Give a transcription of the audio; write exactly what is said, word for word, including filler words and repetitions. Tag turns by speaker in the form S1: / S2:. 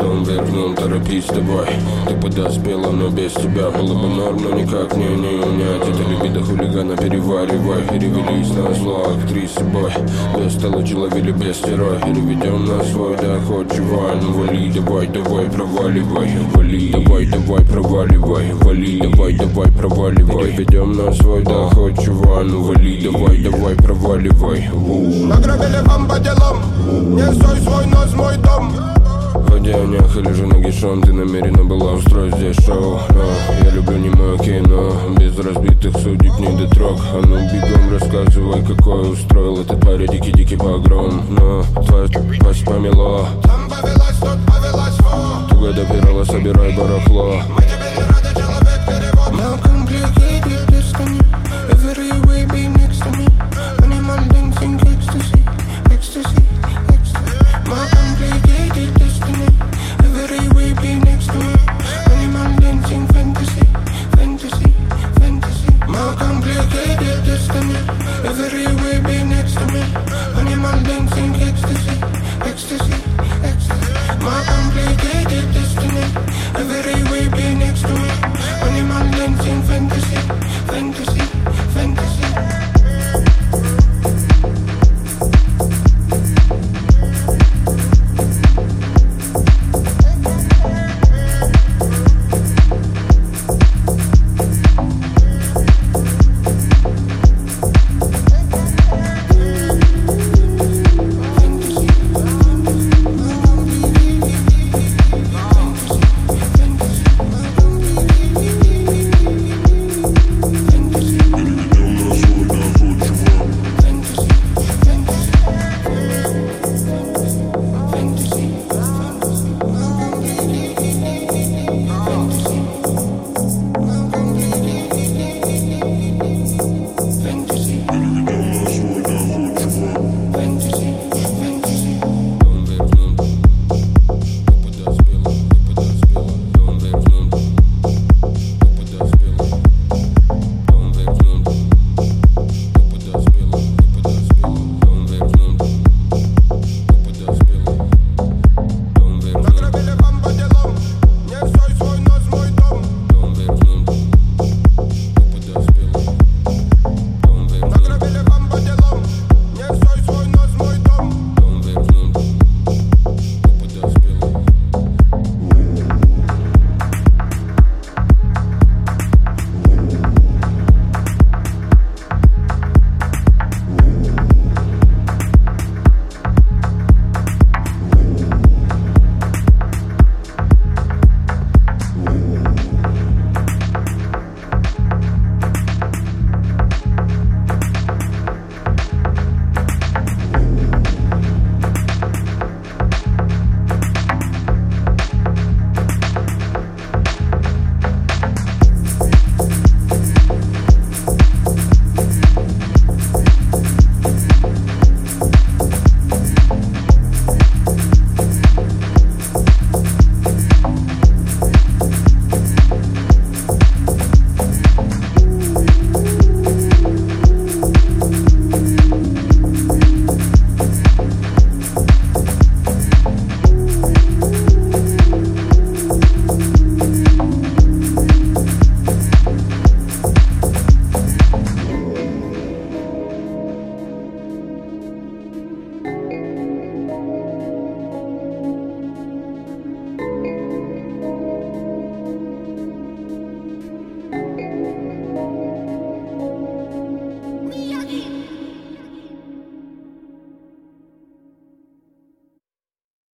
S1: том верхнем, торопись давай. Ты подоспела, но без тебя было бы норм, но никак не, не унять. Это либидо хулигана переваривай. Перевелись на зло актрисы, бой. Без толочи ловили без стирой. Переведем на свой доход, чувак. Ну вали, давай, давай, проваливай. Вали, давай, давай, проваливай. Вали, давай, давай, проваливай. Переведем на свой доход, чувак. Ну вали, давай, давай, проваливай.
S2: Награбили вам по делам. Не стой свой нос, мой дом.
S1: В одеяниях или же нагишом ты намерена была устроить здесь шоу. Но я люблю немое кино, без разбитых судеб не дотрог. А ну бегом рассказывай, какой устроил этот парень дикий-дикий погром. Но твоя пасть помело.
S2: Там повелась, тут повелась, во.
S1: Туго допирала, собирай барахло.